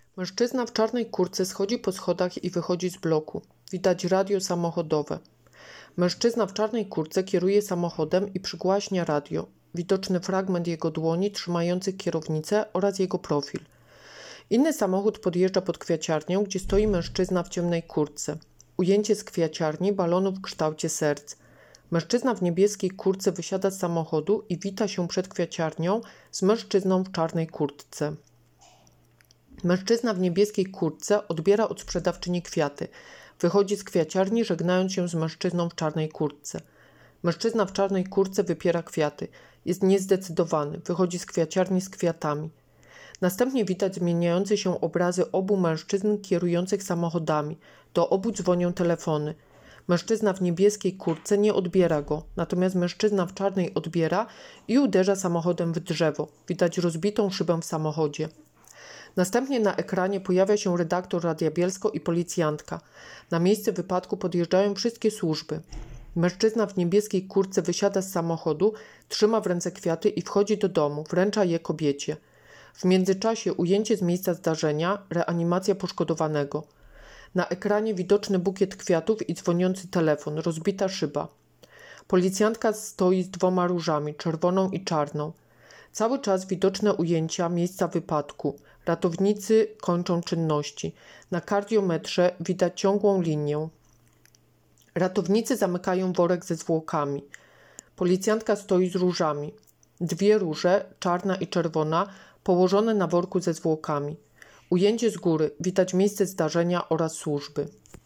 Mężczyzna w czarnej kurtce schodzi po schodach i wychodzi z bloku. Widać radio samochodowe. Mężczyzna w czarnej kurtce kieruje samochodem i przygłaśnia radio. Widoczny fragment jego dłoni trzymających kierownicę oraz jego profil. Inny samochód podjeżdża pod kwiaciarnię, gdzie stoi mężczyzna w ciemnej kurtce. Ujęcie z kwiaciarni balonu w kształcie serc. Mężczyzna w niebieskiej kurtce wysiada z samochodu i wita się przed kwiaciarnią z mężczyzną w czarnej kurtce. Mężczyzna w niebieskiej kurtce odbiera od sprzedawczyni kwiaty. Wychodzi z kwiaciarni, żegnając się z mężczyzną w czarnej kurtce. Mężczyzna w czarnej kurtce wypiera kwiaty. Jest niezdecydowany. Wychodzi z kwiaciarni z kwiatami. Następnie widać zmieniające się obrazy obu mężczyzn kierujących samochodami. Do obu dzwonią telefony. Mężczyzna w niebieskiej kurtce nie odbiera go, natomiast mężczyzna w czarnej odbiera i uderza samochodem w drzewo. Widać rozbitą szybę w samochodzie. Następnie na ekranie pojawia się redaktor Radia Bielsko i policjantka. Na miejsce wypadku podjeżdżają wszystkie służby. Mężczyzna w niebieskiej kurtce wysiada z samochodu, trzyma w ręce kwiaty i wchodzi do domu, wręcza je kobiecie. W międzyczasie ujęcie z miejsca zdarzenia, reanimacja poszkodowanego. Na ekranie widoczny bukiet kwiatów i dzwoniący telefon, rozbita szyba. Policjantka stoi z 2 różami, czerwoną i czarną. Cały czas widoczne ujęcia miejsca wypadku. Ratownicy kończą czynności. Na kardiometrze widać ciągłą linię. Ratownicy zamykają worek ze zwłokami. Policjantka stoi z różami. 2 róże, czarna i czerwona, położone na worku ze zwłokami. Ujęcie z góry. Widać miejsce zdarzenia oraz służby.